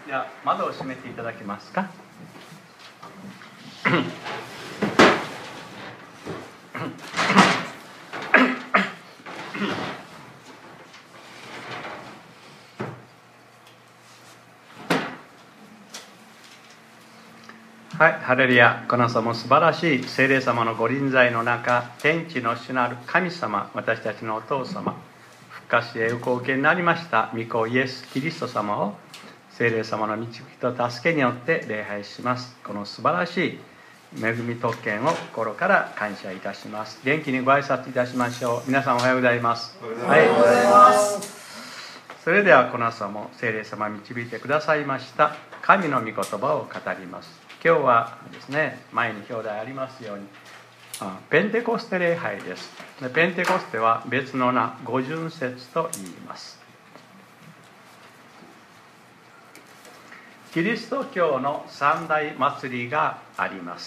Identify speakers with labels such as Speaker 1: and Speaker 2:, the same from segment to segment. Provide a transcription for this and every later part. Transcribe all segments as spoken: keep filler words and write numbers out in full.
Speaker 1: では窓を閉めていただけますか。はい、ハレルヤ。この朝も素晴らしい聖霊様のご臨在の中、天地の主なる神様、私たちのお父様、復活し栄光を受けになりました御子イエス・キリスト様を聖霊様の導きと助けによって礼拝します。この素晴らしい恵み特権を心から感謝いたします。元気にご挨拶いたしましょう。皆さんおはようございます。
Speaker 2: おはようございます。
Speaker 1: それではこの朝も聖霊様導いてくださいました神の御言葉を語ります。今日はですね、前に表題ありますようにペンテコステ礼拝です。ペンテコステは別の名、五巡節と言います。キリスト教の三大祭りがあります。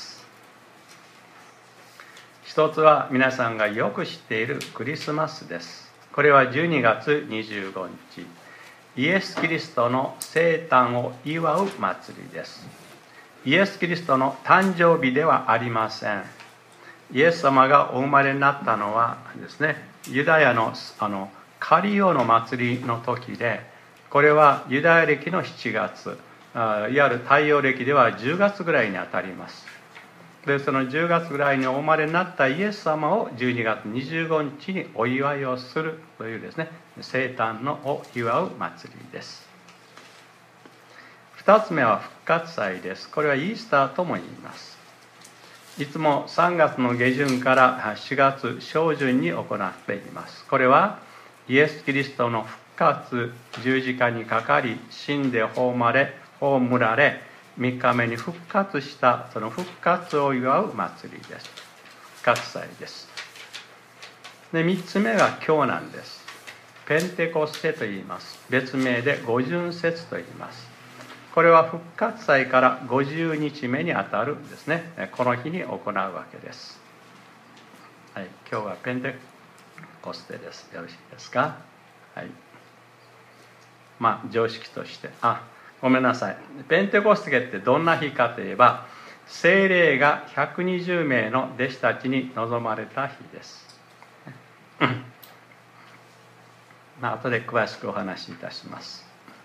Speaker 1: 一つは皆さんがよく知っているクリスマスです。これはじゅうにがつにじゅうごにち、イエス・キリストの生誕を祝う祭りです。イエス・キリストの誕生日ではありません。イエス様がお生まれになったのはですね、ユダヤのあのカリオの祭りの時で、これはユダヤ暦のしちがつ、いわゆる太陽暦ではじゅうがつぐらいにあたります。で、そのじゅうがつぐらいにお生まれになったイエス様をじゅうにがつにじゅうごにちにお祝いをするというですね、生誕のを祝う祭りです。二つ目は復活祭です。これはイースターとも言います。いつもさんがつの下旬からしがつ上旬に行っています。これはイエス・キリストの復活、十字架にかかり、死んで葬れ、葬られ、みっかめに復活したその復活を祝う祭りです。復活祭です。で、みっつめが今日なんです。ペンテコステと言います。別名で五巡節と言います。これは復活祭からごじゅうにちめにあたるんですね。この日に行うわけです。はい、今日はペンテコステです。よろしいですか？はい。まあ常識として、あ、ごめんなさい。ペンテコステってどんな日かといえば、聖霊がひゃくにじゅうめいの弟子たちに臨まれた日です。まあ後で詳しくお話しいたします。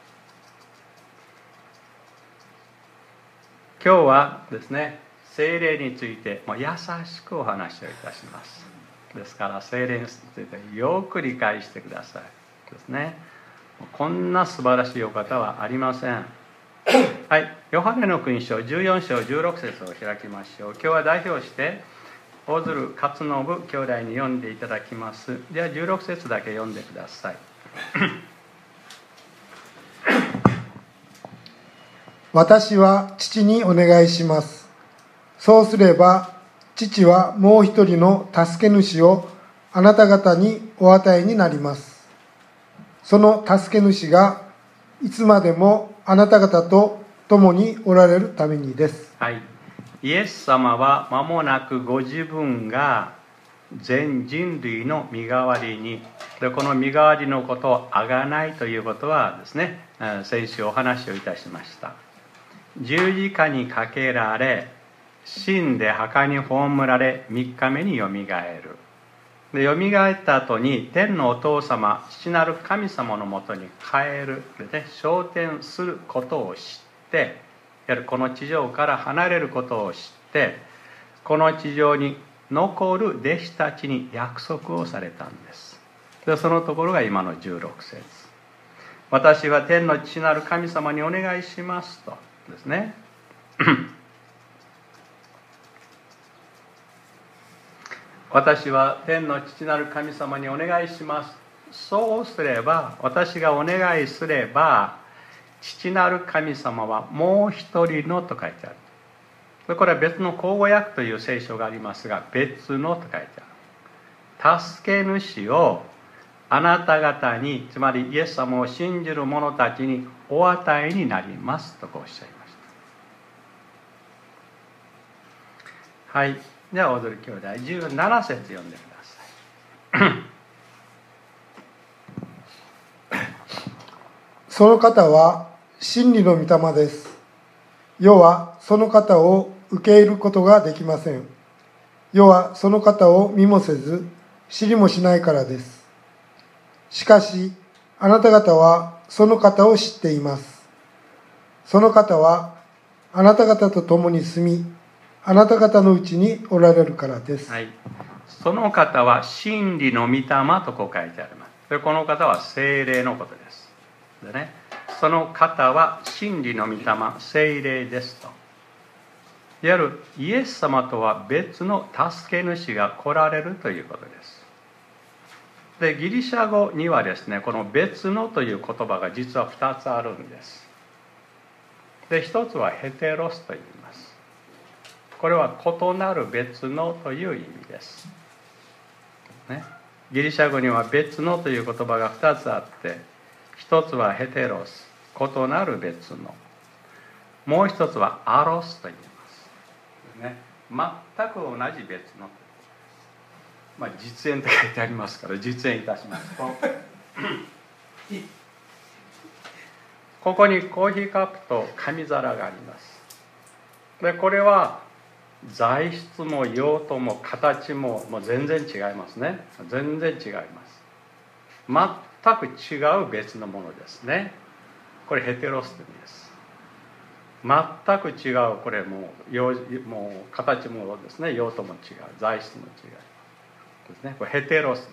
Speaker 1: 今日はですね、聖霊についてもう優しくお話をいたします。ですから聖霊についてよく理解してくださいですね。こんな素晴らしいお方はありません。はい、ヨハネの福音書じゅうよんしょうじゅうろくせつを開きましょう。今日は代表して大鶴勝信兄弟に読んでいただきます。ではじゅうろくせつだけ読んでください。
Speaker 2: 私は父にお願いします。そうすれば父はもう一人の助け主をあなた方にお与えになります。その助け主がいつまでもあなた方と共におられるためにです。
Speaker 1: はい、イエス様は間もなくご自分が全人類の身代わりに、でこの身代わりのことをあがないということはですね、先週お話をいたしました。十字架にかけられ、死んで墓に葬られ、みっかめによみがえる。でよみがえった後に天のお父様、父なる神様のもとに帰るで、ね、昇天することを知って、やはりこの地上から離れることを知って、この地上に残る弟子たちに約束をされたんです。でそのところが今のじゅうろくせつ。私は天の父なる神様にお願いしますとですね。私は天の父なる神様にお願いします。そうすれば、私がお願いすれば、父なる神様はもう一人のと書いてある。これは別の口語訳という聖書がありますが、別のと書いてある。助け主をあなた方に、つまりイエス様を信じる者たちにお与えになりますとこうおっしゃいました。はい。では、踊る兄弟じゅうななせつ読んでください。
Speaker 2: その方は真理の御霊です。世はその方を受け入れることができません。世はその方を見もせず知りもしないからです。しかしあなた方はその方を知っています。その方はあなた方と共に住み、あなた方のうちにおられるからです。
Speaker 1: はい、その方は真理の御霊とこう書いてあります。でこの方は聖霊のことです。でね、その方は真理の御霊、聖霊ですと。いわゆるイエス様とは別の助け主が来られるということです。でギリシャ語にはですね、この別のという言葉が実はふたつあるんです。でひとつはヘテロスと言います。これは異なる別のという意味です、ね、ギリシャ語には別のという言葉がふたつあって、ひとつはヘテロス、異なる別の、もう一つはアロスと言います、ね、全く同じ別の、まあ、実演って書いてありますから実演いたしますとここにコーヒーカップと紙皿があります。でこれは材質も用途も形ももう全然違いますね。全然違います。全く違う別のものですね。これヘテロスという意味です。全く違う、これもう用もう形もですね、用途も違う、材質も違うですね。これヘテロスです。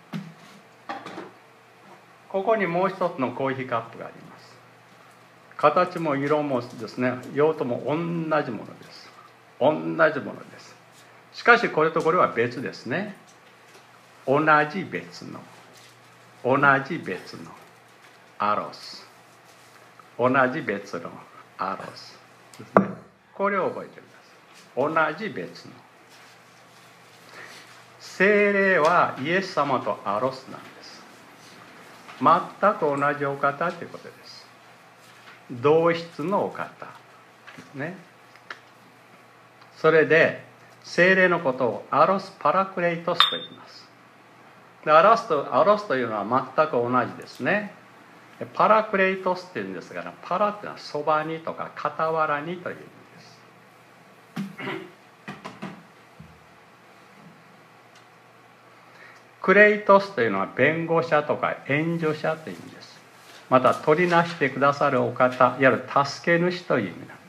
Speaker 1: ここにもう一つのコーヒーカップがあります。形も色もですね、用途も同じものです。同じものです。しかしこれとこれは別ですね。同じ別の同じ別のアロス、同じ別のアロスですね。これを覚えてください。同じ別の。聖霊はイエス様とアロスなんです。全く同じお方ということです。同質のお方ですね。それで聖霊のことをアロスパラクレイトスと言います。でアロスと、アロスというのは全く同じですね。パラクレイトスっていうんですが、パラっていうのはそばにとか傍らにという意味です。クレイトスというのは弁護者とか援助者という意味です。また取りなしてくださるお方、いわゆる助け主という意味なんです。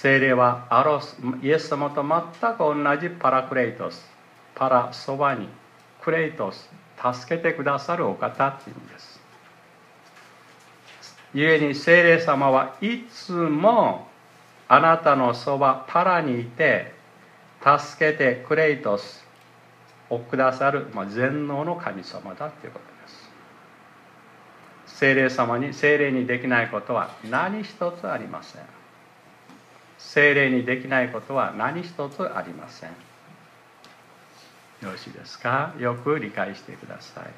Speaker 1: 聖霊はアロス、イエス様と全く同じパラクレイトス、パラそばに、クレイトス、助けてくださるお方という意味です。故に聖霊様はいつもあなたのそばパラにいて助けてクレイトスをくださる、まあ、全能の神様だということです。聖霊様に聖霊にできないことは何一つありません。聖霊にできないことは何一つありません。よろしいですか？よく理解してください。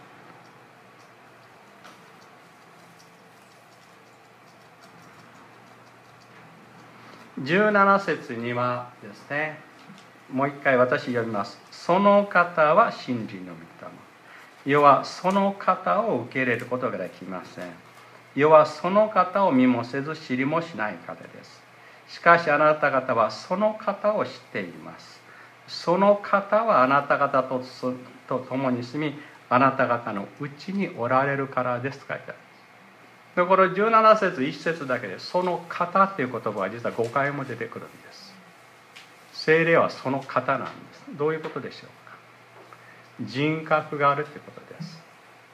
Speaker 1: じゅうなな節にはですね、もう一回私読みます。その方は真理の御霊。世はその方を受け入れることができません。世はその方を見もせず知りもしないからです。しかしあなた方はその方を知っています。その方はあなた方と共に住み、あなた方のうちにおられるからですと書いてある。でこれじゅうなな節いち節だけでその方という言葉は実はごかいも出てくるんです。聖霊はその方なんです。どういうことでしょうか？人格があるということです。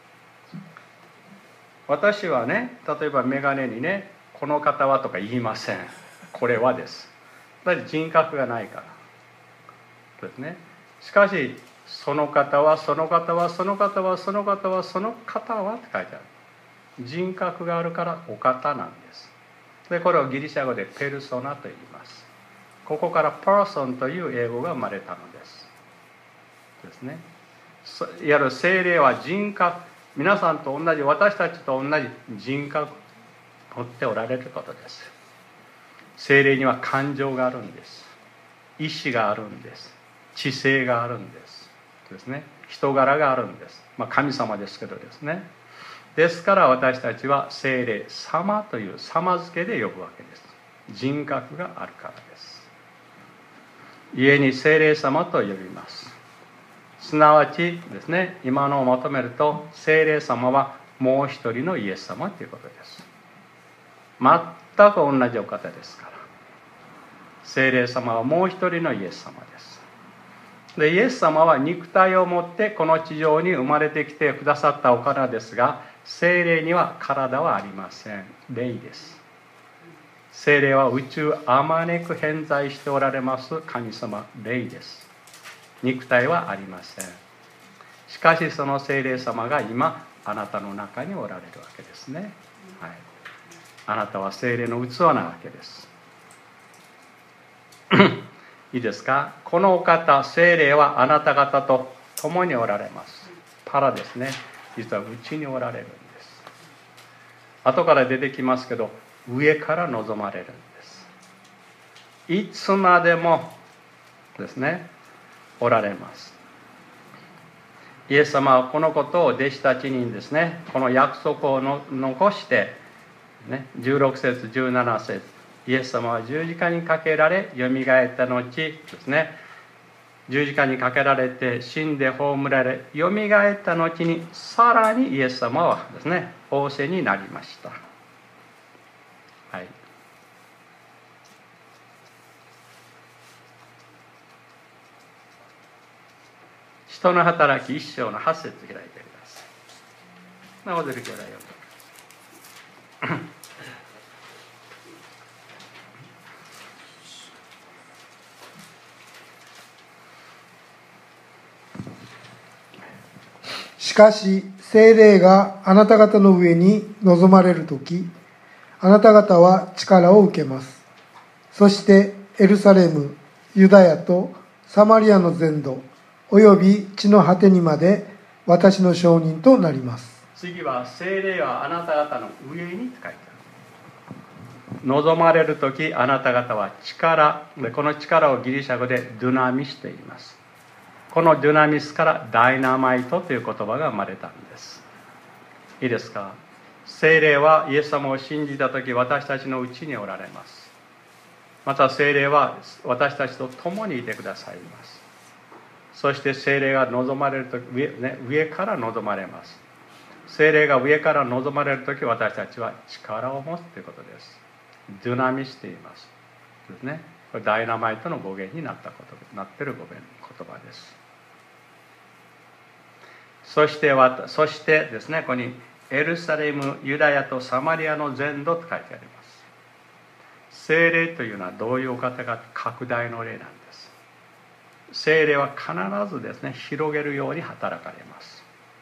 Speaker 1: 私はね、例えばメガネにね、この方はとか言いません。これはです。だって人格がないからですね。しかしその方はその方はその方はその方はその方はって書いてある。人格があるからお方なんです。でこれをギリシャ語でペルソナと言います。ここからパーソンという英語が生まれたのですですね。いわゆる聖霊は人格、皆さんと同じ、私たちと同じ人格を持っておられることです。聖霊には感情があるんです。意志があるんです。知性があるんですですね。人柄があるんです。まあ神様ですけどですね。 ですから私たちは聖霊様という様付けで呼ぶわけです。人格があるからです。家に聖霊様と呼びます。すなわちですね、今のをまとめると、聖霊様はもう一人のイエス様ということです。全く同じお方ですから。聖霊様はもう一人のイエス様です。で、イエス様は肉体を持ってこの地上に生まれてきてくださったお方ですが、聖霊には体はありません。霊です。聖霊は宇宙あまねく偏在しておられます神様、霊です。肉体はありません。しかしその聖霊様が今あなたの中におられるわけですね。はい、あなたは聖霊の器なわけです。いいですか。このお方、聖霊はあなた方と共におられます。パラですね。実は内におられるんです。後から出てきますけど、上から望まれるんです。いつまでもですね、おられます。イエス様はこのことを弟子たちにですね、この約束をの残して、ね、じゅうろく節じゅうなな節、イエス様は十字架にかけられよみがえった後ですね、十字架にかけられて死んで葬られよみがえった後に、さらにイエス様はですね、仰せになりました。はい。人の働き一章の八節開いてください。なおずる兄弟読んでください。
Speaker 2: しかし聖霊があなた方の上に臨まれるとき、あなた方は力を受けます。そしてエルサレム、ユダヤとサマリアの全土および地の果てにまで私の証人となります。
Speaker 1: 次は聖霊はあなた方の上にって書いてある。望まれるときあなた方は力で、この力をギリシャ語でドゥナミスと言います。このドゥナミスからダイナマイトという言葉が生まれたんです。いいですか。聖霊はイエス様を信じたとき私たちのうちにおられます。また聖霊は私たちと共にいてくださいます。そして聖霊が望まれるとき、上, ね、上から望まれます。聖霊が上から望まれるとき私たちは力を持つということです。ドゥナミスと言いますですね。これダイナマイトの語源になったことなっている語源言葉です。そしてそしてですね、ここにエルサレム、ユダヤとサマリアの全土と書いてあります。聖霊というのはどういうお方か、拡大の霊なんです。聖霊は必ずですね、広げるように働かれます。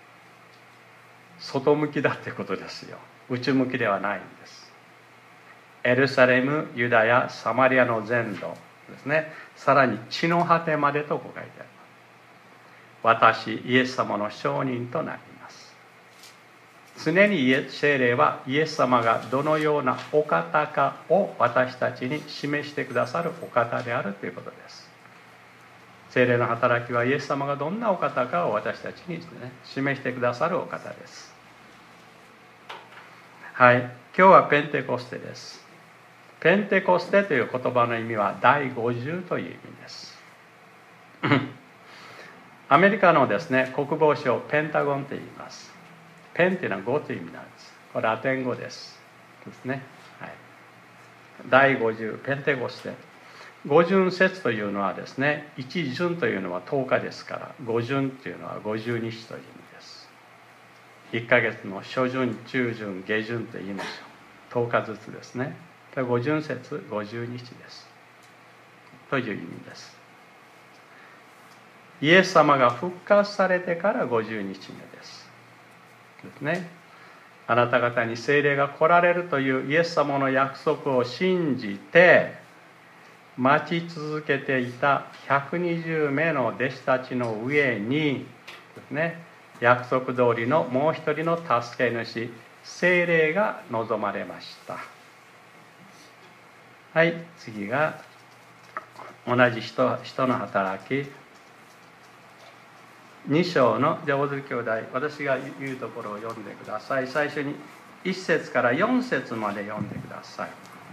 Speaker 1: 外向きだってことですよ。内向きではないんです。エルサレム、ユダヤ、サマリアの全土ですね、さらに地の果てまでとこう書いてあります。私イエス様の証人となります。常に聖霊はイエス様がどのようなお方かを私たちに示してくださるお方であるということです。聖霊の働きはイエス様がどんなお方かを私たちにですね、示してくださるお方です。はい、今日はペンテコステです。ペンテコステという言葉の意味は第五十という意味です。アメリカのですね、国防省をペンタゴンと言います。ペンというのはごという意味なんです。これラテン語ですですね。はい、第五十ペンテコステ、五巡節というのはですね、一巡というのはとおかですから、五巡というのはごじゅうにちという意味です。いっかげつの初巡、中巡、下巡と言いましょう。とおかずつですね。五巡節、ごじゅうにちですという意味です。イエス様が復活されてからごじゅうにちめですですね。あなた方に聖霊が来られるというイエス様の約束を信じて待ち続けていたひゃくにじゅうめいの弟子たちの上にですね、約束通りのもう一人の助け主、聖霊が望まれました。はい、次が同じ 人, 人の働きに章の、じゃあ大鶴兄弟、私が言うところを読んでください。最初にいち節からよん節まで読んでください。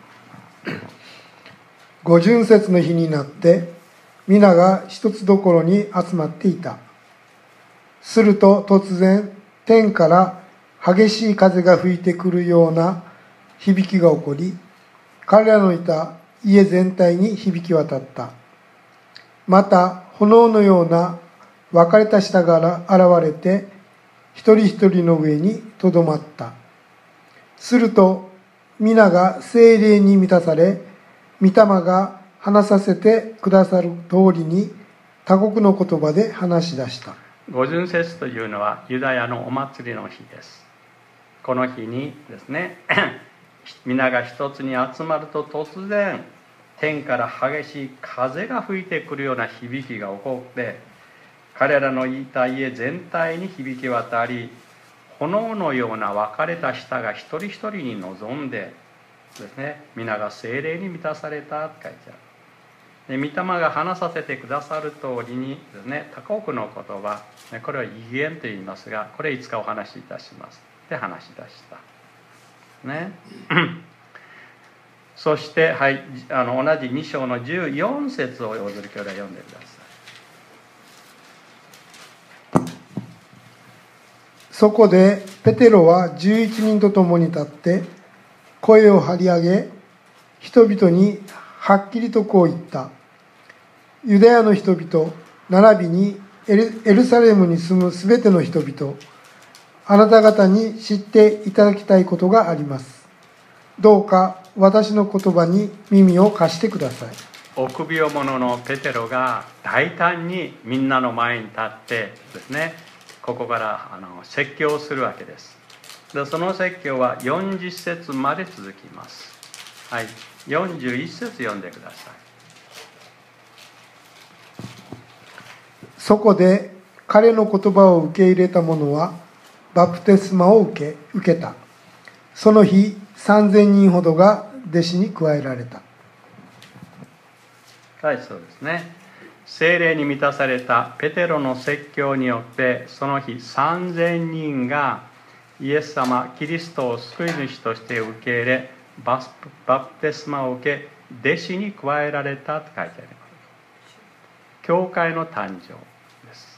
Speaker 2: 五巡節の日になって皆が一つどころに集まっていた。すると突然天から激しい風が吹いてくるような響きが起こり、彼らのいた家全体に響き渡った。また炎のような分かれた舌が現れて一人一人の上にとどまった。すると皆が聖霊に満たされ、御霊が話させてくださる通りに他国の言葉で話し出した。
Speaker 1: 五巡節というのはユダヤのお祭りの日です。この日にですね皆が一つに集まると突然天から激しい風が吹いてくるような響きが起こって、彼らのいた家全体に響き渡り、炎のような分かれた舌が一人一人に臨んでですね、皆が聖霊に満たされたと書いてある。で、御霊が話させてくださる通りにですね、他国の言葉、これは異言と言いますが、これいつかお話しいたしますで話し出したね。そして、はい、あの同じに章のじゅうよん節を大鶴兄弟読んでください。
Speaker 2: そこでペテロはじゅういちにんと共に立って声を張り上げ、人々にはっきりとこう言った。ユダヤの人々並びにエル、エルサレムに住むすべての人々、あなた方に知っていただきたいことがあります。どうか私の言葉に耳を貸してください。
Speaker 1: 臆病者のペテロが大胆にみんなの前に立ってですね、ここからあの説教をするわけです。で、その説教はよんじゅっ節まで続きます。はい、よんじゅういち節読んでください。
Speaker 2: そこで彼の言葉を受け入れた者はバプテスマを受け、受けた。その日さんぜんにんほどが弟子に加えられた。
Speaker 1: はい、そうですね。聖霊に満たされたペテロの説教によって、その日さんぜんにんがイエス様キリストを救い主として受け入れ、バプテスマを受け弟子に加えられたと書いてあります。教会の誕生です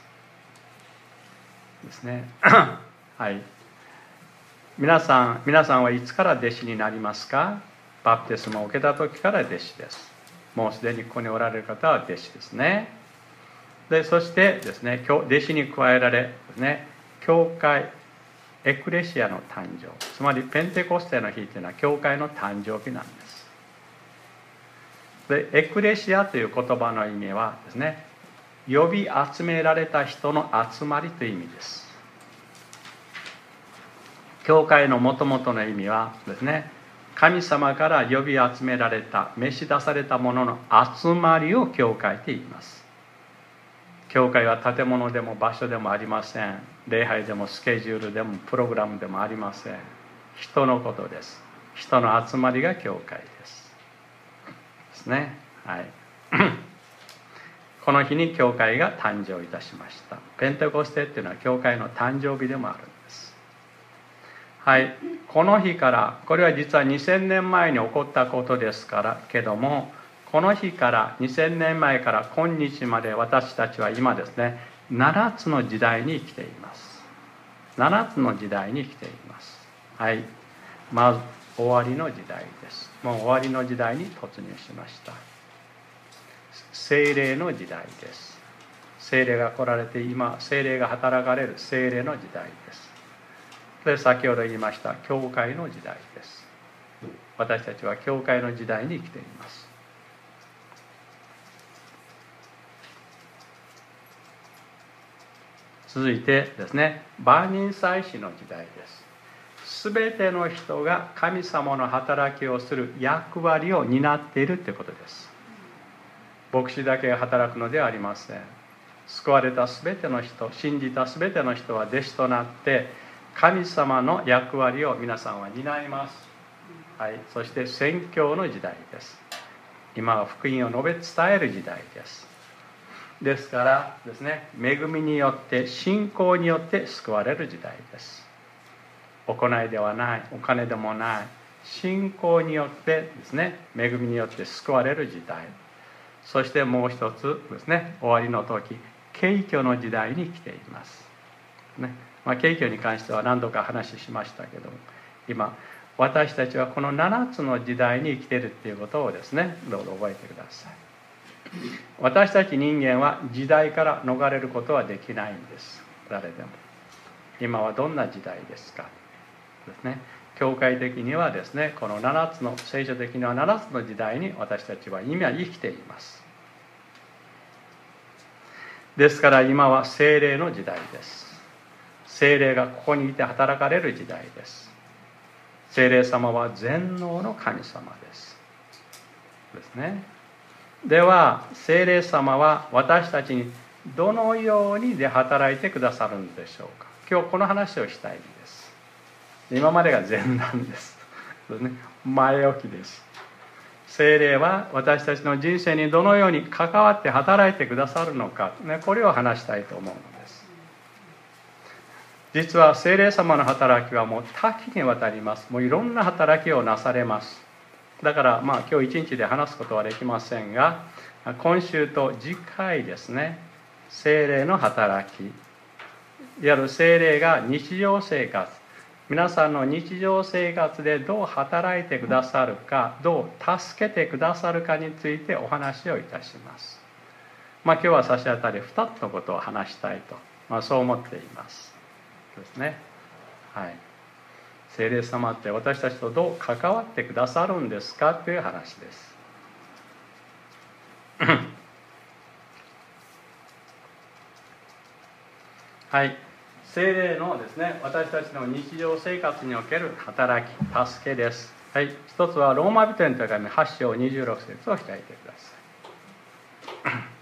Speaker 1: ですね。はい、皆さん皆さんはいつから弟子になりますか？バプテスマを受けた時から弟子です。もうすでにここにおられる方は弟子ですね。で、そしてですね、弟子に加えられですね、教会エクレシアの誕生、つまりペンテコステの日というのは教会の誕生日なんです。で、エクレシアという言葉の意味はですね、呼び集められた人の集まりという意味です。教会のもともとの意味はですね、神様から呼び集められた、召し出されたものの集まりを教会と言います。教会は建物でも場所でもありません。礼拝でもスケジュールでもプログラムでもありません。人のことです。人の集まりが教会です。ですね。はい。この日に教会が誕生いたしました。ペンテコステっていうのは教会の誕生日でもあるんです。はい。この日から、これは実はにせんねんまえに起こったことですからけども、この日からにせんねんまえから今日まで私たちは今ですね、ななつの時代に生きています。ななつの時代に生きています。はい。まず終わりの時代です。もう終わりの時代に突入しました。聖霊の時代です。聖霊が来られて今、聖霊が働かれる聖霊の時代です。で、先ほど言いました教会の時代です。私たちは教会の時代に生きています。続いてですね、万人祭司の時代です。すべての人が神様の働きをする役割を担っているということです。牧師だけが働くのではありません。救われたすべての人、信じたすべての人は弟子となって神様の役割を皆さんは担います。はい、そして宣教の時代です。今は福音を述べ伝える時代です。 ですからですね、恵みによって信仰によって救われる時代です。行いではない、お金でもない、信仰によってですね、恵みによって救われる時代。そしてもう一つですね、終わりの時、景挙の時代に来ています、ね。まあ、景挙に関しては何度か話しましたけども、今私たちはこのななつの時代に生きているっていうことをですね、どうぞ覚えてください。私たち人間は時代から逃れることはできないんです。誰でも。今はどんな時代ですかですね。教会的にはですね、このななつの、聖書的にはななつの時代に私たちは今生きています。ですから今は聖霊の時代です。聖霊がここにいて働かれる時代です。聖霊様は全能の神様ですですね。では聖霊様は私たちにどのようにで働いてくださるんでしょうか。今日この話をしたいんです。今までが前段ですですね、前置きです。聖霊は私たちの人生にどのように関わって働いてくださるのか、ね、これを話したいと思うのです。実は聖霊様の働きはもう多岐にわたります。もういろんな働きをなされます。だからまあ今日一日で話すことはできませんが、今週と次回ですね、聖霊の働き、いわゆる聖霊が日常生活、皆さんの日常生活でどう働いてくださるか、どう助けてくださるかについてお話をいたします。まあ今日は差し当たりふたつのことを話したいと、まあ、そう思っていますですね。はい。聖霊様って私たちとどう関わってくださるんですかという話です。はい。聖霊のですね、私たちの日常生活における働き、助けです。はい。一つはローマ人への手紙はち章にじゅうろく節を開いてください。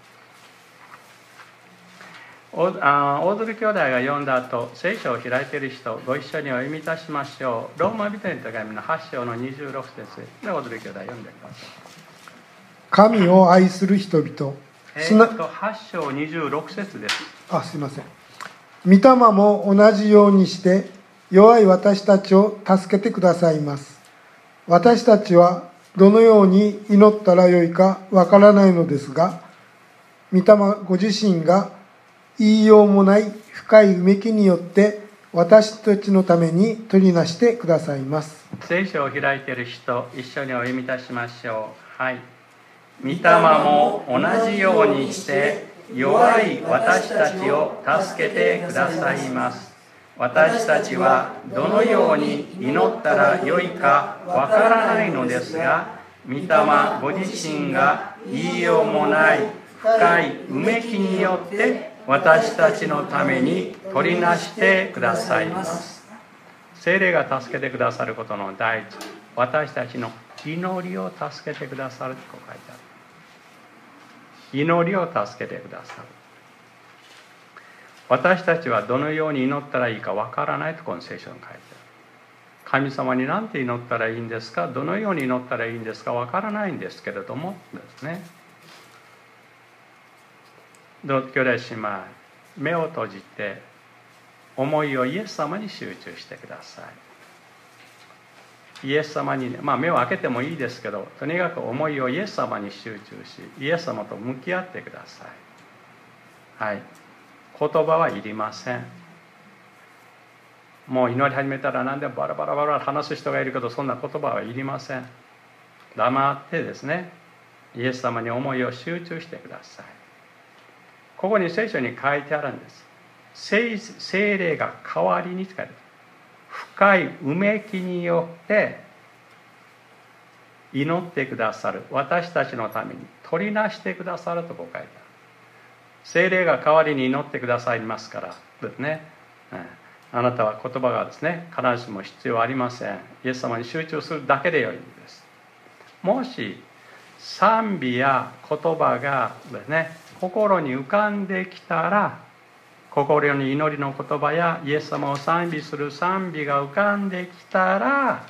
Speaker 1: 大鶴兄弟が読んだ後、聖書を開いている人、ご一緒にお読みいたしましょう。ローマ人への手紙のはち章のにじゅうろく節で大鶴兄弟読んでください。
Speaker 2: 神を愛する人々。
Speaker 1: えー、っとはち章にじゅうろく節です。
Speaker 2: あ、すいません。御霊も同じようにして弱い私たちを助けてくださいます。私たちはどのように祈ったらよいかわからないのですが、御霊ご自身が言いようもない深いうめきによって私たちのために取りなしてくださいます。
Speaker 1: 聖書を開いている人、一緒にお読みいたしましょう。はい。御霊も同じようにして弱い私たちを助けてくださいます。私たちはどのように祈ったらよいかわからないのですが、御霊ご自身が言いようもない深いうめきによって私たちのために取りなしてくださいます。聖霊が助けてくださることの第一、私たちの祈りを助けてくださると書いてある。祈りを助けてくださる。私たちはどのように祈ったらいいかわからないとこの聖書に書いてある。神様に何て祈ったらいいんですか、どのように祈ったらいいんですかわからないんですけれどもですね。どうぞ兄弟姉妹、目を閉じて思いをイエス様に集中してください。イエス様に、ね、まあ目を開けてもいいですけど、とにかく思いをイエス様に集中し、イエス様と向き合ってください。はい。言葉はいりません。もう祈り始めたら何でもバラバラバラ話す人がいるけど、そんな言葉はいりません。黙ってですね、イエス様に思いを集中してください。ここに聖書に書いてあるんです。 聖, 聖霊が代わりに使える。深いうめきによって祈ってくださる、私たちのために取りなしてくださるとこう書いてある。聖霊が代わりに祈ってくださいますからですね、あなたは言葉がですね必ずしも必要ありません。イエス様に集中するだけでよいんです。もし賛美や言葉がですね心に浮かんできたら、心に祈りの言葉やイエス様を賛美する賛美が浮かんできたら、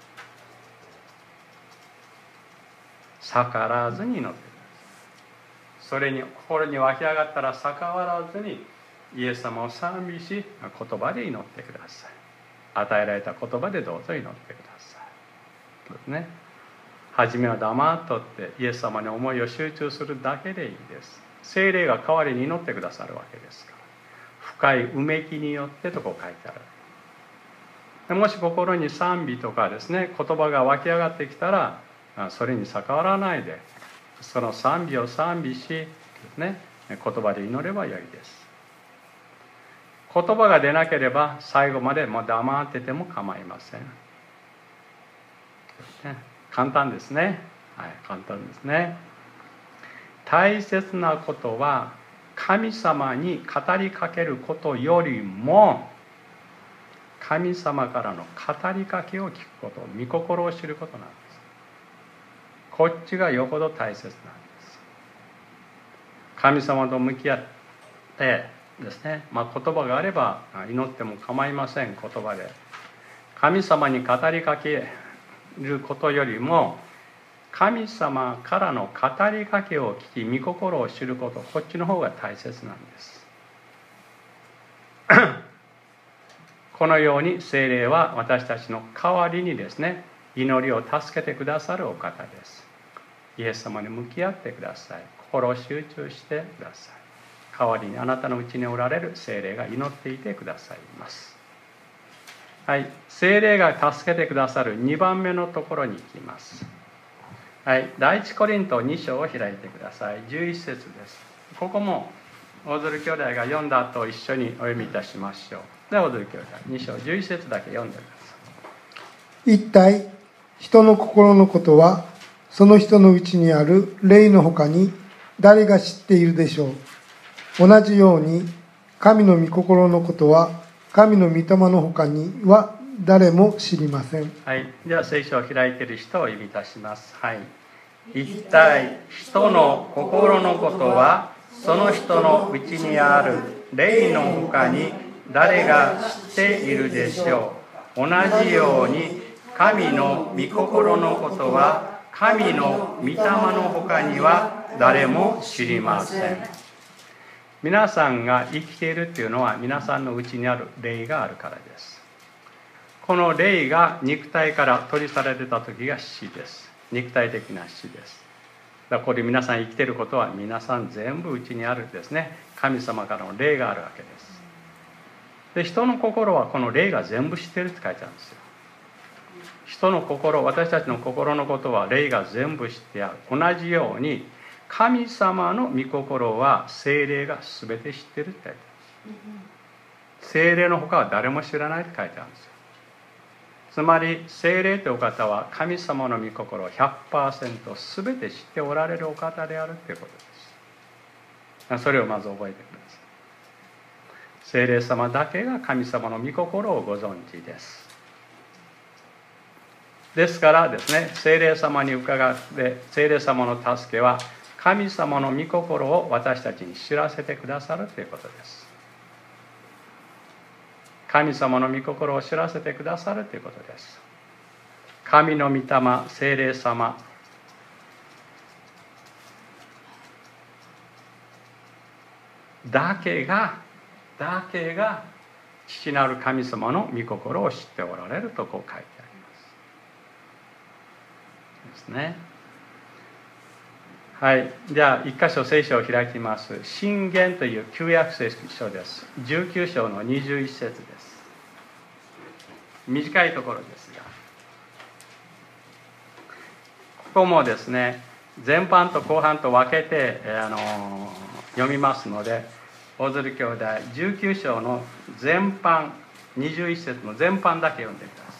Speaker 1: 逆らわずに祈ってください。 それに心に湧き上がったら逆らわずにイエス様を賛美し、言葉で祈ってください。与えられた言葉でどうぞ祈ってください。そうですね。初めは黙っとってイエス様に思いを集中するだけでいいです。聖霊が代わりに祈ってくださるわけですから。深いうめきによってとこう書いてある。もし心に賛美とかですね、言葉が湧き上がってきたら、それに逆らわないで、その賛美を賛美しですね、言葉で祈ればよいです。言葉が出なければ最後までもう黙ってても構いません。簡単ですね。はい、簡単ですね。大切なことは神様に語りかけることよりも神様からの語りかけを聞くこと、御心を知ることなんです。こっちがよほど大切なんです。神様と向き合ってですね、まあ、言葉があれば祈っても構いません。言葉で神様に語りかけることよりも神様からの語りかけを聞き御心を知ること、こっちの方が大切なんですこのように聖霊は私たちの代わりにですね、祈りを助けてくださるお方です。イエス様に向き合ってください。心を集中してください。代わりにあなたのうちにおられる聖霊が祈っていてくださいます。はい、聖霊が助けてくださるにばんめのところに行きます。はい、第一コリントに章を開いてください。じゅういち節です。ここも大鶴兄弟が読んだ後一緒にお読みいたしましょう。では大鶴兄弟に章じゅういち節だけ読んでください。
Speaker 2: 一体人の心のことはその人のうちにある霊のほかに誰が知っているでしょう。同じように神の御心のことは神の御霊のほかには誰も知りません。
Speaker 1: はい、では聖書を開いている人をお呼びいたします。はい、一体人の心のことはその人のうちにある霊のほかに誰が知っているでしょう。同じように神の御心のことは神の御霊のほかには誰も知りません。皆さんが生きているというのは皆さんのうちにある霊があるからです。この霊が肉体から取り去られた時が死です。肉体的な死です。だからこれ皆さん生きていることは皆さん全部うちにあるんですね。神様からの霊があるわけです。で、人の心はこの霊が全部知っているって書いてあるんですよ。人の心、私たちの心のことは霊が全部知ってある。同じように神様の御心は聖霊が全て知っているって書いてある。聖霊の他は誰も知らないって書いてあるんですよ。つまり聖霊というお方は神様の御心を ひゃくパーセント 全て知っておられるお方であるということです。それをまず覚えてください。聖霊様だけが神様の御心をご存知です。ですからですね、聖霊様に伺って聖霊様の助けは神様の御心を私たちに知らせてくださるということです。神様の御心を知らせてくださるということです。神の御霊、聖霊様、だけがだけが父なる神様の御心を知っておられるとこう書いてありますですね。はい、じゃあ一箇所聖書を開きます。箴言という旧約聖書です。じゅうきゅう章のにじゅういち節です。短いところですが、ここもですね、前半と後半と分けて、あの読みますので、大鶴兄弟じゅうきゅう章の前半にじゅういち節の前半だけ読んでくださ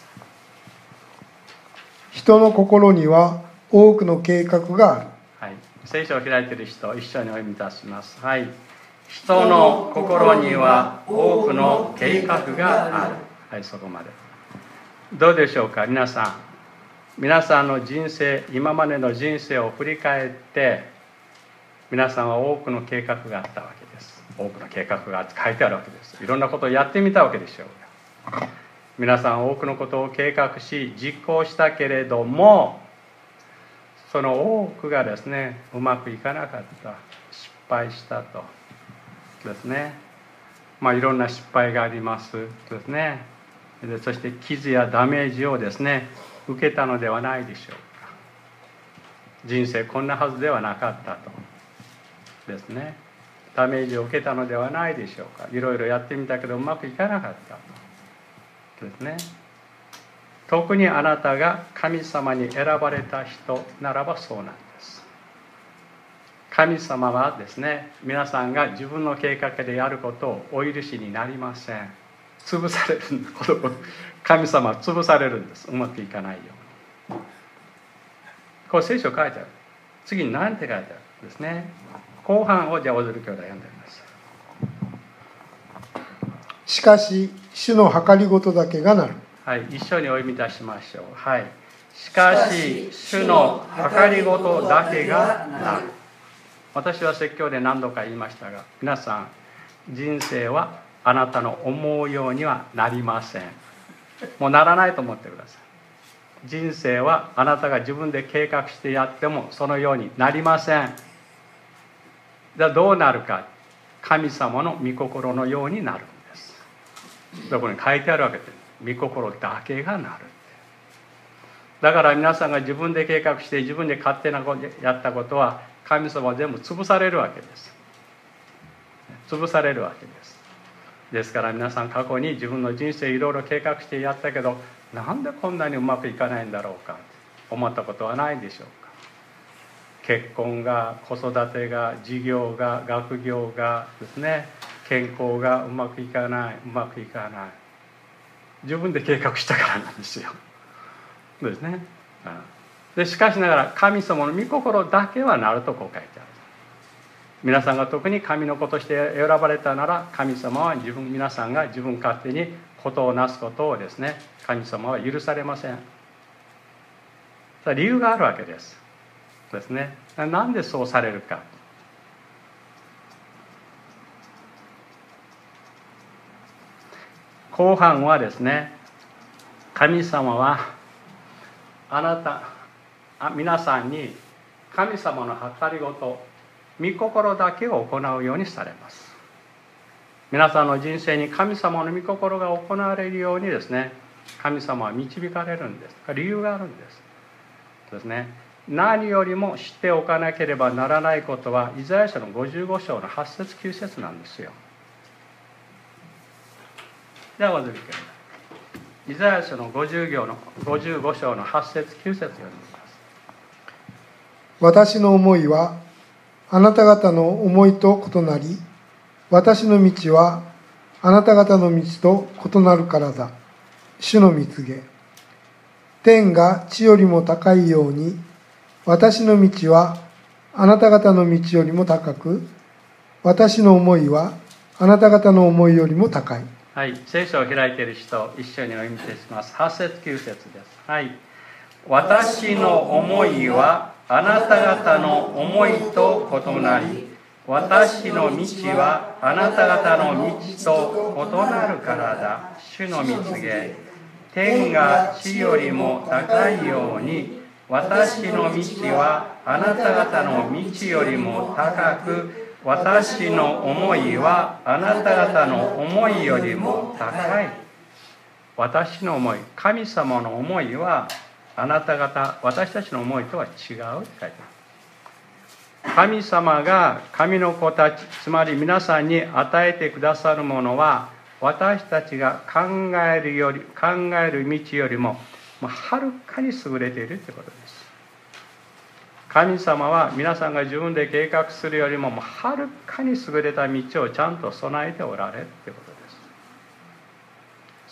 Speaker 1: い。
Speaker 2: 人の心には多くの計画がある。
Speaker 1: はい、聖書を開いている人一緒にお読みいたします。はい、人の心には多くの計画がある。はい、そこまで。どうでしょうか、皆さん。皆さんの人生、今までの人生を振り返って皆さんは多くの計画があったわけです。多くの計画が書いてあるわけです。いろんなことをやってみたわけでしょう。皆さん多くのことを計画し実行したけれども、その多くがですね、うまくいかなかった、失敗したとですね。まあいろんな失敗がありますですね。でそして傷やダメージをですね受けたのではないでしょうか。人生こんなはずではなかったとですね。ダメージを受けたのではないでしょうか。いろいろやってみたけどうまくいかなかったとですね。特にあなたが神様に選ばれた人ならばそうなんです。神様はですね、皆さんが自分の計画でやることをお許しになりません。潰されるんです。神様は潰されるんです。うまくいかないように。こう聖書書いてある。次に何て書いてあるんですね。後半をじゃあ踊る兄弟読んでみます。
Speaker 2: しかし主の計りごとだけがなる。
Speaker 1: はい、一緒にお読みいたしましょう。はい。しかし主の計りごとだけがなる。私は説教で何度か言いましたが、皆さん人生はあなたの思うようにはなりません。もうならないと思ってください。人生はあなたが自分で計画してやってもそのようになりません。じゃあどうなるか。神様の御心のようになるんです。そこに書いてあるわけです。御心だけがなる。だから皆さんが自分で計画して自分で勝手なことやったことは神様は全部潰されるわけです。潰されるわけです。ですから皆さん過去に自分の人生いろいろ計画してやったけどなんでこんなにうまくいかないんだろうか思ったことはないでしょうか。結婚が子育てが事業が学業がですね健康がうまくいかないうまくいかない自分で計画したからなんですよ。ですね。でしかしながら神様の御心だけはなるとこう書いてある。皆さんが特に神の子として選ばれたなら神様は自分皆さんが自分勝手にことをなすことをですね神様は許されません。理由があるわけですですね。なんでそうされるか。後半はですね神様はあなたあ皆さんに神様の計りごと御心だけを行うようにされます。皆さんの人生に神様の御心が行われるようにですね神様は導かれるんです。理由があるんですですね。何よりも知っておかなければならないことはイザヤ書のごじゅうご章のはち節きゅう節なんですよ。ではお続きください。イザヤ書のごじゅうご章のはち節きゅう節を読みます。
Speaker 2: 私の思いはあなた方の思いと異なり、私の道はあなた方の道と異なるからだ。主の御告げ。天が地よりも高いように、私の道はあなた方の道よりも高く、私の思いはあなた方の思いよりも高い。
Speaker 1: はい、聖書を開いている人、一緒にお読みします。はち節きゅう節です。はい。私の思いはあなた方の思いと異なり、私の道はあなた方の道と異なるからだ。主の御告げ。天が地よりも高いように、私の道はあなた方の道よりも高く、私の思いはあなた方の思いよりも高い。私の思い、神様の思いはあなた方、私たちの思いとは違うって書いてある。神様が神の子たち、つまり皆さんに与えてくださるものは私たちが考えるより考える道よりもはるかに優れているということです。神様は皆さんが自分で計画するよりもはるかに優れた道をちゃんと備えておられるということです。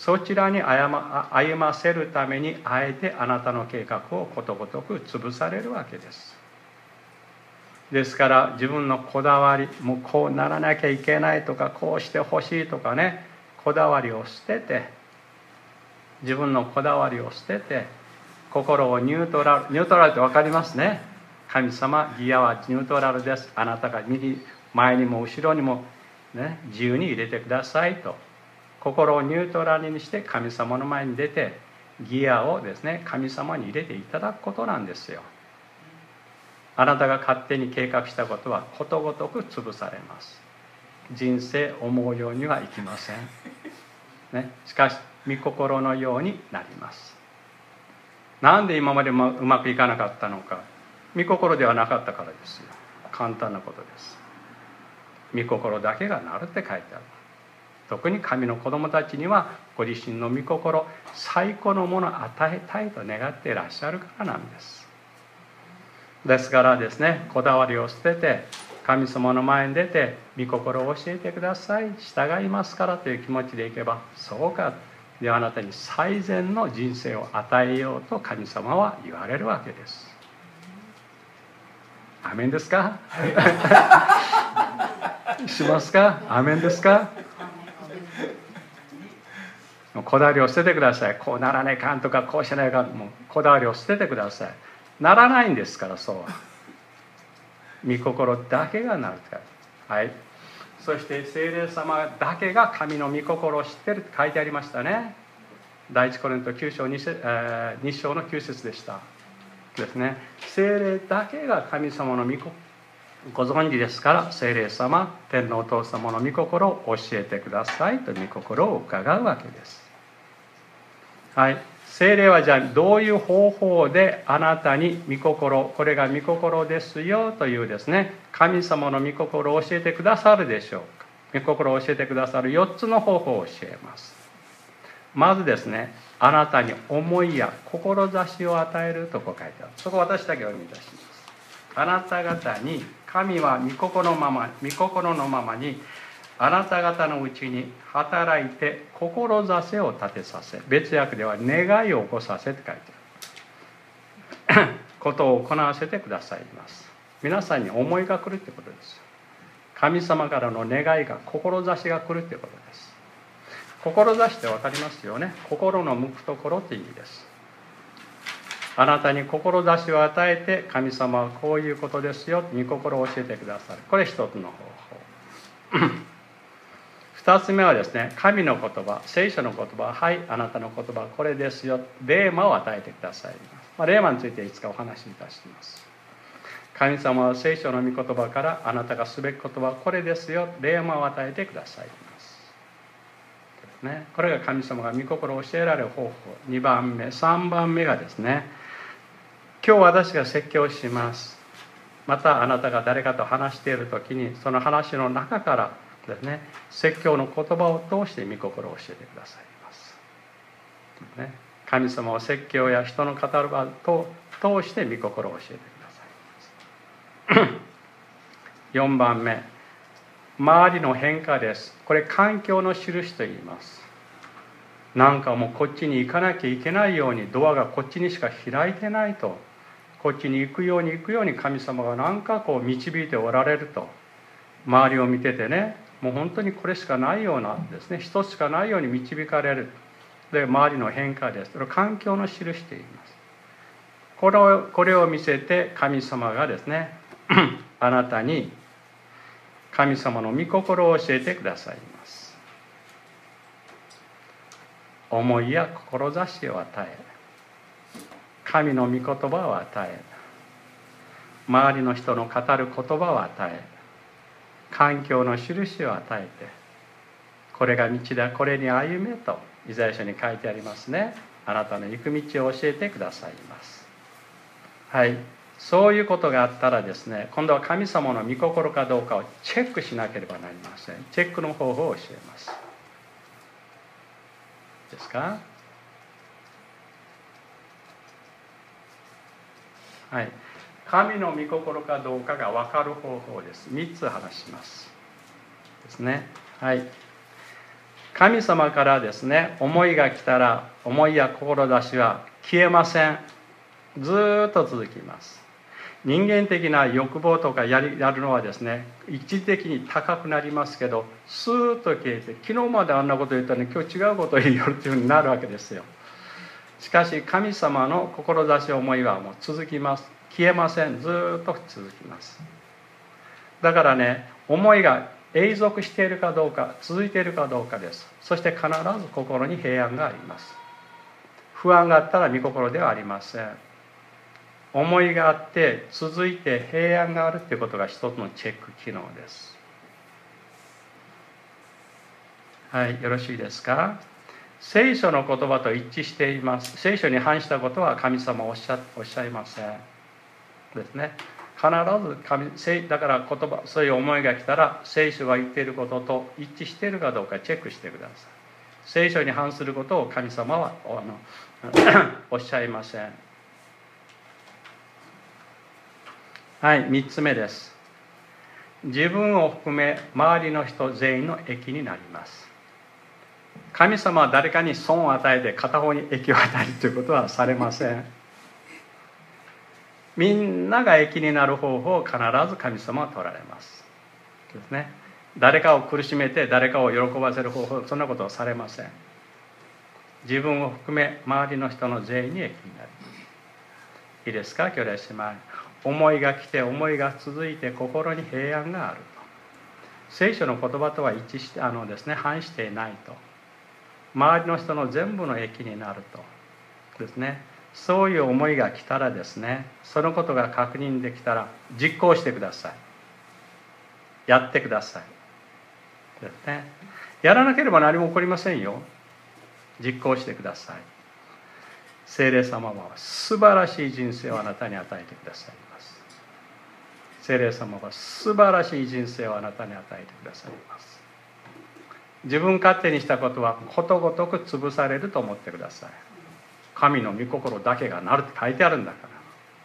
Speaker 1: そちらに歩ま、歩ませるためにあえてあなたの計画をことごとく潰されるわけです。ですから自分のこだわり、もうこうならなきゃいけないとかこうしてほしいとかね、こだわりを捨てて、自分のこだわりを捨てて、心をニュートラル、ニュートラルって分かりますね。神様、ギアはニュートラルです。あなたが右、前にも後ろにも、ね、自由に入れてくださいと。心をニュートラルにして神様の前に出て、ギアをですね、神様に入れていただくことなんですよ。ああなたが勝手に計画したことはことごとく潰されます。人生思うようにはいきません、ね、しかし御心のようになります。なんで今までうまくいかなかったのか、御心ではなかったからですよ。簡単なことです。御心だけがなるって書いてある。特に神の子供たちにはご自身の御心、最高のものを与えたいと願っていらっしゃるからなんです。ですからですね、こだわりを捨てて神様の前に出て御心を教えてください、従いますからという気持ちでいけば、そうか、であなたに最善の人生を与えようと神様は言われるわけです。アメンですかしますか？アメンですか？こだわりを捨ててください。こうならないかんとかこうしないかん、もうこだわりを捨ててください。ならないんですから、そうは御心だけがなるから。はい。そして聖霊様だけが神の御心を知っているって書いてありましたね。第一コリントきゅう章 2, 節、えー、に章のきゅう節でしたですね。聖霊だけが神様の御心ご存知ですから、聖霊様、天のお父様の御心を教えてくださいと御心を伺うわけです。はい。聖霊はじゃあどういう方法であなたに御心、これが御心ですよというですね、神様の御心を教えてくださるでしょうか。御心を教えてくださるよっつの方法を教えます。まずですね、あなたに思いや志を与えるとこう書いてある。そこ私だけお読みいたします。あなた方に、神は御心のまま、御心のままにあなた方のうちに働いて志を立てさせ、別訳では願いを起こさせって書いてあることを行わせてくださいます。皆さんに思いが来るってことです。神様からの願いが、志が来るってことです。志って分かりますよね。心の向くところって意味です。あなたに志を与えて、神様はこういうことですよ、御心を教えてくださる。これ一つの方法二つ目はですね、神の言葉、聖書の言葉、はい、あなたの言葉はこれですよ、レーマを与えてくださいます。まあ、レーマについていつかお話しいたします。神様は聖書の御言葉から、あなたがすべき言葉はこれですよ、レーマを与えてくださいます。ね、これが神様が御心を教えられる方法。にばんめ、さんばんめがですね、今日私が説教します。またあなたが誰かと話しているときに、その話の中からですね、説教の言葉を通して御心を教えてくださいます。ね、神様は説教や人の語る場を通して御心を教えてくださいます。よんばんめ、周りの変化です。これ環境の印と言います。なんかもうこっちに行かなきゃいけないように、ドアがこっちにしか開いてないと、こっちに行くように行くように神様がなんかこう導いておられると、周りを見ててね、もう本当にこれしかないようなですね、一つしかないように導かれる。で、周りの変化です。それを環境の印と言います。これを、これを見せて神様がですねあなたに神様の御心を教えてくださいます。思いや志を与え、神の御言葉を与え、周りの人の語る言葉を与え、環境の印を与えて、これが道だ、これに歩めとイザヤ書に書いてありますね。あなたの行く道を教えてくださいます。はい、そういうことがあったらですね、今度は神様の御心かどうかをチェックしなければなりません。チェックの方法を教えます。ですか？はい。神の御心かどうかが分かる方法です。みっつ話しますですね。はい。神様からですね、思いが来たら、思いや志は消えません。ずーっと続きます。人間的な欲望とかやりやるのはですね、一時的に高くなりますけど、スーッと消えて、昨日まであんなこと言ったのに今日違うことを言いよるというふうになるわけですよ。しかし神様の志、思いはもう続きます。消えません。ずっと続きます。だからね、思いが永続しているかどうか、続いているかどうかです。そして必ず心に平安があります。不安があったら御心ではありません。 思いがあって続いて平安があるということが一つのチェック機能です。はい、よろしいですか。聖書の言葉と一致しています。聖書に反したことは神様はおっしゃ、おっしゃいませんですね。必ず神、だから言葉、そういう思いが来たら聖書が言っていることと一致しているかどうかチェックしてください。聖書に反することを神様はあのおっしゃいません。はい、みっつめです。自分を含め周りの人全員の益になります。神様は誰かに損を与えて片方に益を与えるということはされません。みんなが益になる方法を必ず神様は取られますですね。誰かを苦しめて誰かを喜ばせる方法、そんなことはされません。自分を含め周りの人の全員に益になります。いいですか、兄弟姉妹。思いが来て思いが続いて心に平安があると。聖書の言葉とは一致してあのですね反していないと。周りの人の全部の益になるとですね。そういう思いが来たらですね、そのことが確認できたら実行してください。やってくださいですね。やらなければ何も起こりませんよ。実行してください。聖霊様は素晴らしい人生をあなたに与えてくださいます。聖霊様は素晴らしい人生をあなたに与えてくださいます。自分勝手にしたことはことごとく潰されると思ってください。神の御心だけがなるって書いてあるんだから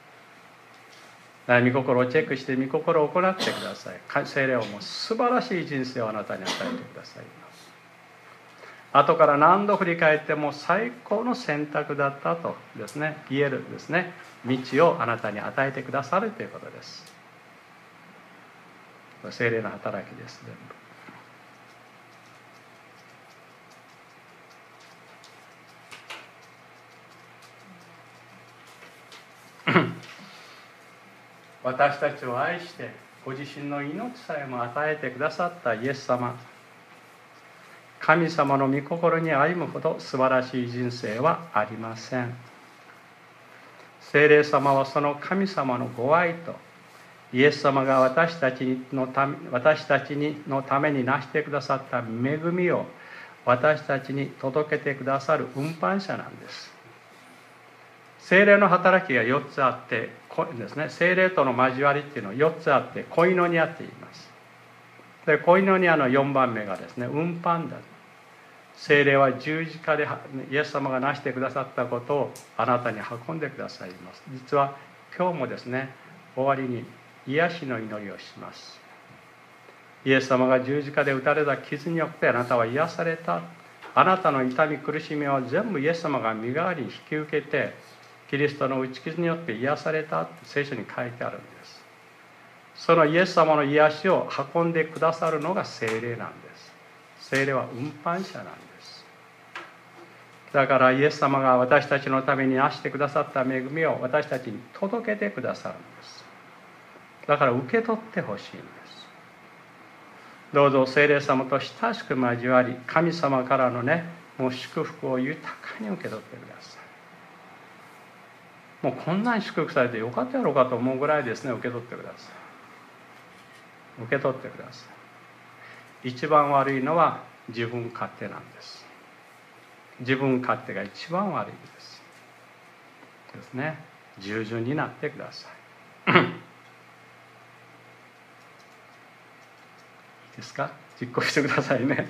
Speaker 1: 。御心をチェックして御心を行ってください。聖霊はもう素晴らしい人生をあなたに与えてくださいます。後から何度振り返っても最高の選択だったとですね言えるですね道をあなたに与えてくださるということです。聖霊の働きです。全部私たちを愛してご自身の命さえも与えてくださったイエス様、神様の御心に歩むほど素晴らしい人生はありません。聖霊様はその神様のご愛とイエス様が私たちのため、私たちのためになしてくださった恵みを私たちに届けてくださる運搬者なんです。聖霊の働きがよっつあってですね、聖霊との交わりっていうのはよっつあってコイノニアって言います。でコイノニアのよんばんめがですね運搬だ。聖霊は十字架でイエス様がなしてくださったことをあなたに運んでくださいます。実は今日もですね終わりに癒しの祈りをします。イエス様が十字架で打たれた傷によってあなたは癒された。あなたの痛み苦しみは全部イエス様が身代わりに引き受けてキリストの打ち傷によって癒されたって聖書に書いてあるんです。そのイエス様の癒しを運んでくださるのが聖霊なんです。聖霊は運搬者なんです。だからイエス様が私たちのためになしてくださった恵みを私たちに届けてくださるんです。だから受け取ってほしいんです。どうぞ聖霊様と親しく交わり、神様からのねもう祝福を豊かに受け取ってください。もうこんなに祝福されてよかったやろうかと思うぐらいですね受け取ってください。受け取ってください。一番悪いのは自分勝手なんです。自分勝手が一番悪いですですね。従順になってください。いいですか、実行してくださいね。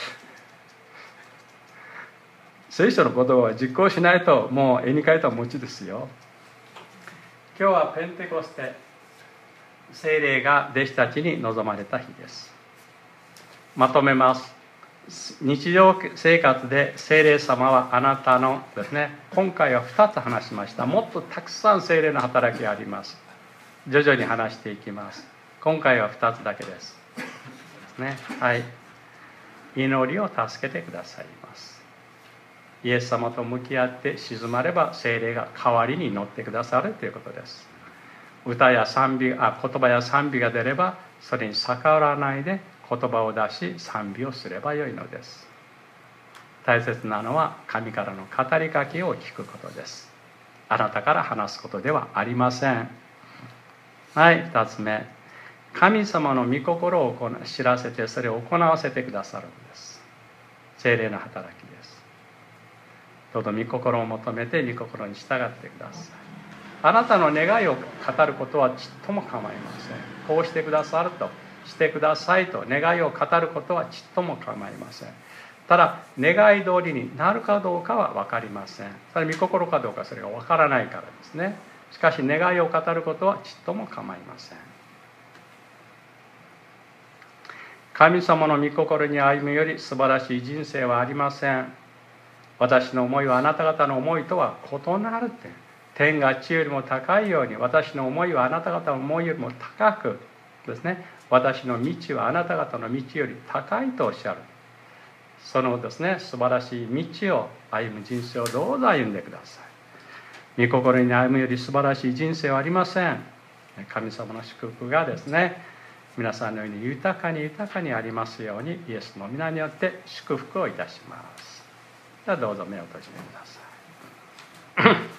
Speaker 1: 聖書の言葉は実行しないともう絵に描いた餅ですよ。今日はペンテコステ、聖霊が弟子たちに臨まれた日です。まとめます。日常生活で聖霊様はあなたのですね、今回はふたつ話しました。もっとたくさん聖霊の働きがあります。徐々に話していきます。今回はふたつだけです。ですね。はい。祈りを助けてくださいます。イエス様と向き合って静まれば聖霊が代わりに乗ってくださるということです。歌や賛美あ言葉や賛美が出ればそれに逆らわないで言葉を出し賛美をすればよいのです。大切なのは神からの語りかけを聞くことです。 あなたから話すことではありません。はい、ふたつめ、神様の御心を知らせてそれを行わせてくださるんです。聖霊の働きです。どうぞ御心を求めて御心に従ってください。あなたの願いを語ることはちっとも構いません。こうしてくださると、してくださいと願いを語ることはちっとも構いません。ただ願い通りになるかどうかは分かりません。それは御心かどうかそれが分からないからですね。しかし願いを語ることはちっとも構いません。神様の御心に歩むより素晴らしい人生はありません。私の思いはあなた方の思いとは異なるって。天が地よりも高いように私の思いはあなた方の思いよりも高くですね、私の道はあなた方の道より高いとおっしゃる。そのですね、素晴らしい道を歩む人生をどうぞ歩んでください。御心に歩むより素晴らしい人生はありません。神様の祝福がですね、皆さんのように豊かに豊かにありますように、イエスの皆によって祝福をいたします。ではどうぞ目を閉じてください。